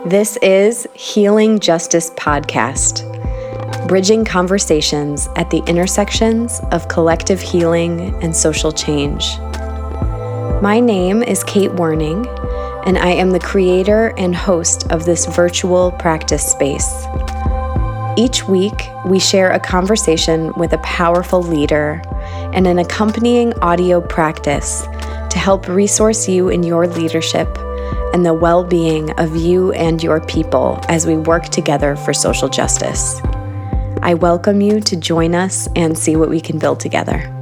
This is Healing Justice Podcast, bridging conversations at the intersections of collective healing and social change. My name is Kate Werning, and I am the creator and host of this virtual practice space. Each week, we share a conversation with a powerful leader and an accompanying audio practice to help resource you in your leadership and the well-being of you and your people as we work together for social justice. I welcome you to join us and see what we can build together.